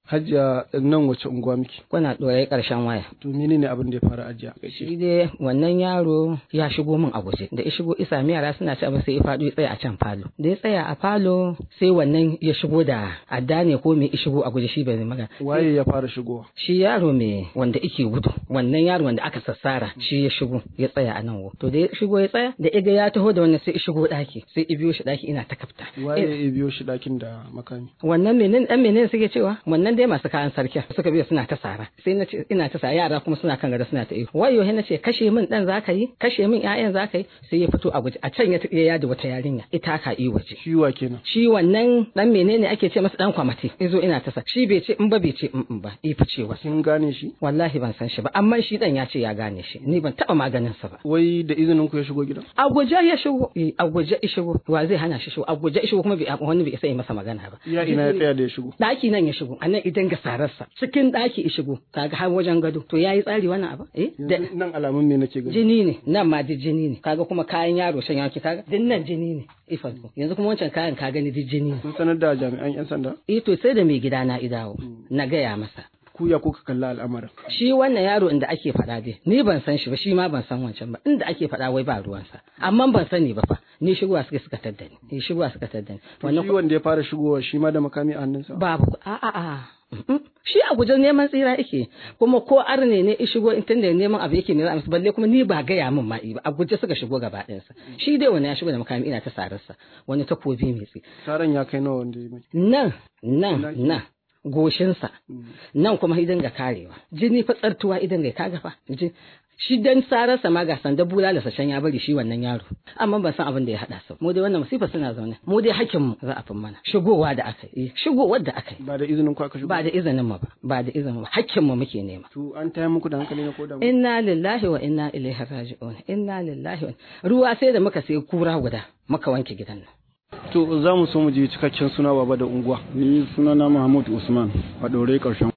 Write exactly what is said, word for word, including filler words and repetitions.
Hajiya nan wace unguwa miki? Kuna ɗorayi ƙarshen waya. To menene abin da ya faru Hajiya? Shi dai wannan yaro ya shigo min a guje. Da ya shigo isa yara suna ci abin sai ya faɗo ya tsaya a can falo. Da ya tsaya a falo sai wannan ya shigo da adda ne ko me ya shigo a guje shi bai magana. Waye ya fara shigowa? Shi yaro me wanda yake gudu. Wannan yaro wanda aka sassara shi ya shigo ya tsaya a nan wo. To da ya shigo ya tsaya da iga ya taho da wannan sai ya shigo ɗaki. Sai ya biyo shi ɗaki ina ta kafta. Waye ya biyo shi ɗakin da makami? Wannan menene dan menene suke cewa? Wannan dai masu kayan sarki suka biyo suna ta sara. Sai na ce ina ta sara yara kuma suna kan gado suna ta iyo. Wayo he nace kashe min dan zaka yi? Kashe min ƴaƴan zaka yi? Sai ya fito a guje. A can ya ya yada wata yarinya. Ita ka yi waje. Shi wa kenan? Shi wannan dan menene ake ce masa dan kwamati. Izo ina ta sa. Shi bai ce in ba bai ce in ba. Ifi cewa. Kin gane shi? Wallahi ban san shi ba amma shi dan ya ce ya gane shi. Ni ban taba maganin sa ba. Wai da izinin ku ya shigo gidan? A guje ya shigo. Eh a guje ya shigo. Wa zai hana shi shigo? A guje ya shigo kuma bai wani bai isa yi masa magana ba. Ya ina ya tsaya da ya shigo? Daki nan ya shigo. Anan idan ga sararsa. Cikin daki ya shigo. Kaga har wajen gado. To yayi tsari wannan abu? Eh? Nan alamun me nake gani? Jini ne. Nan ma duk jini ne. Kaga kuma kayan yaro shan yaki kaga din nan jini ne. Ifan yanzu kuma wancan kayan ka gani duk jini ne. Sun sanar da jami'an yan sanda? Eh to sai da mai gida na idawo. Na gaya masa. Ku ya kuka kalla al'amarin? Shi wannan yaro inda ake faɗa dai ni ban san shi ba shi ma ban san wancan ba inda ake faɗa wai ba ruwansa amma ban sani ba fa ni shigowa suka suka tadda ni ni shigowa suka tadda ni wannan shi wanda ya fara shigowa shi ma da makami a hannunsa? Babu a a a shi a gujen neman tsira yake kuma ko arne ne ya shigo in tunda neman abu yake ne za a masa balle kuma ni ba gaya min ma ba a guje suka shigo gaba ɗayansa shi dai wani ya shigo da makami ina ta sararsa wani takobi mai tsi saran ya kai nawa wanda ya mai nan nan nan goshinsa nan kuma idan ga karewa jini fa tsartuwa idan ga kaga fa shi dan sararsa ma ga sanda bulala sashen ya bari shi wannan yaro amma ban san abin da ya hada su mu dai wannan musifa suna zaune mu dai hakkin mu za a fin mana shigowa da aka yi shigowar da aka yi ba da izinin ku aka shigo ba da izinin mu ba ba da izinin mu hakkin mu muke nema to an taya muku da hankali ne ko da inna lillahi wa inna ilaihi raji'un inna lillahi wa ruwa sai da muka sai kura guda muka wanke gidan nan. To za mu so mu ji cikakken suna baba da unguwa. Ni sunana Mahmud Usman a ɗore ƙarshen